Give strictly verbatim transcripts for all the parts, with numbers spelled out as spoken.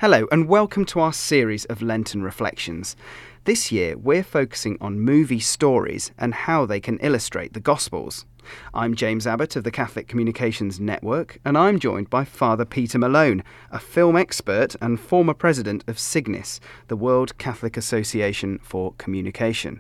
Hello and welcome to our series of Lenten Reflections. This year we're focusing on movie stories and how they can illustrate the Gospels. I'm James Abbott of the Catholic Communications Network, and I'm joined by Father Peter Malone, a film expert and former president of Cygnus, the World Catholic Association for Communication.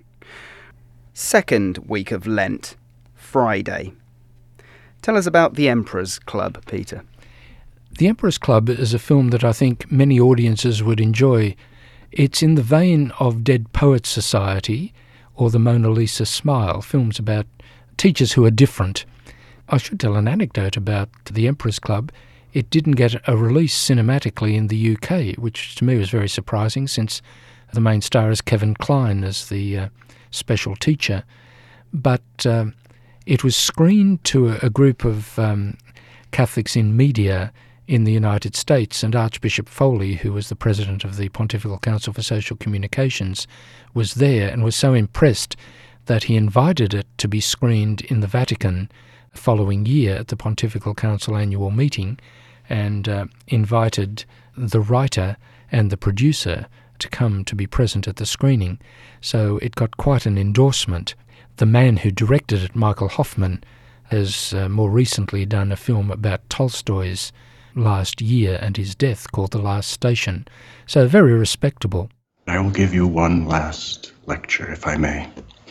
Second week of Lent, Friday. Tell us about The Emperor's Club, Peter. The Emperor's Club is a film that I think many audiences would enjoy. It's in the vein of Dead Poets Society or The Mona Lisa Smile, films about teachers who are different. I should tell an anecdote about The Emperor's Club. It didn't get a release cinematically in the U K, which to me was very surprising since the main star is Kevin Kline as the uh, special teacher. But uh, it was screened to a, a group of um, Catholics in media in the United States, and Archbishop Foley, who was the president of the Pontifical Council for Social Communications, was there and was so impressed that he invited it to be screened in the Vatican the following year at the Pontifical Council annual meeting, and uh, invited the writer and the producer to come to be present at the screening. So it got quite an endorsement. The man who directed it, Michael Hoffman, has uh, more recently done a film about Tolstoy's last year and his death called The Last Station. So very respectable. I will give you one last lecture, if I may.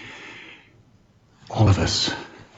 All of us,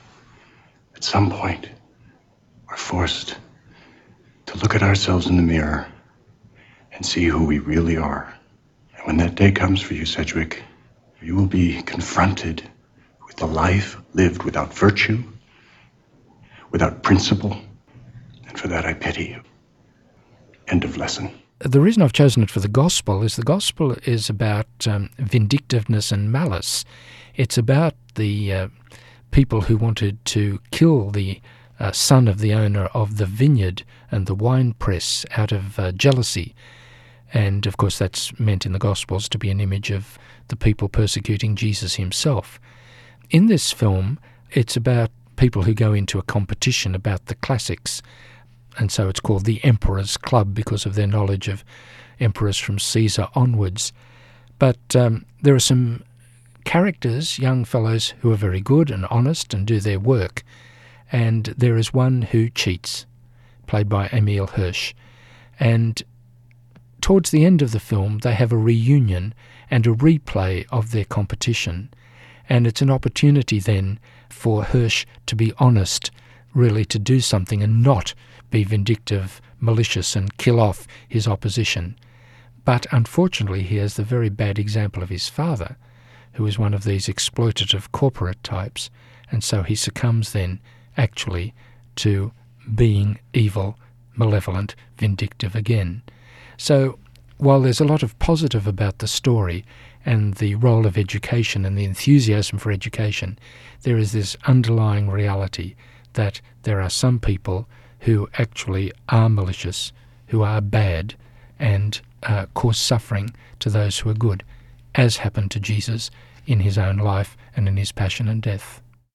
at some point, are forced to look at ourselves in the mirror and see who we really are. And when that day comes for you, Sedgwick, you will be confronted with a life lived without virtue, without principle, and for that I pity you. End of lesson. The reason I've chosen it for the Gospel is the Gospel is about um, vindictiveness and malice. It's about the uh, people who wanted to kill the uh, son of the owner of the vineyard and the wine press out of uh, jealousy. And, of course, that's meant in the Gospels to be an image of the people persecuting Jesus himself. In this film, it's about people who go into a competition about the classics, and so it's called the Emperor's Club because of their knowledge of emperors from Caesar onwards. But um, there are some characters, young fellows, who are very good and honest and do their work, and there is one who cheats, played by Emile Hirsch. And towards the end of the film, they have a reunion and a replay of their competition, and it's an opportunity then for Hirsch to be honest, really to do something and not be vindictive, malicious, and kill off his opposition. But unfortunately he has the very bad example of his father, who is one of these exploitative corporate types, and so he succumbs then actually to being evil, malevolent, vindictive again. So while there's a lot of positive about the story and the role of education and the enthusiasm for education, there is this underlying reality that there are some people who actually are malicious, who are bad, and uh, cause suffering to those who are good, as happened to Jesus in his own life and in his passion and death.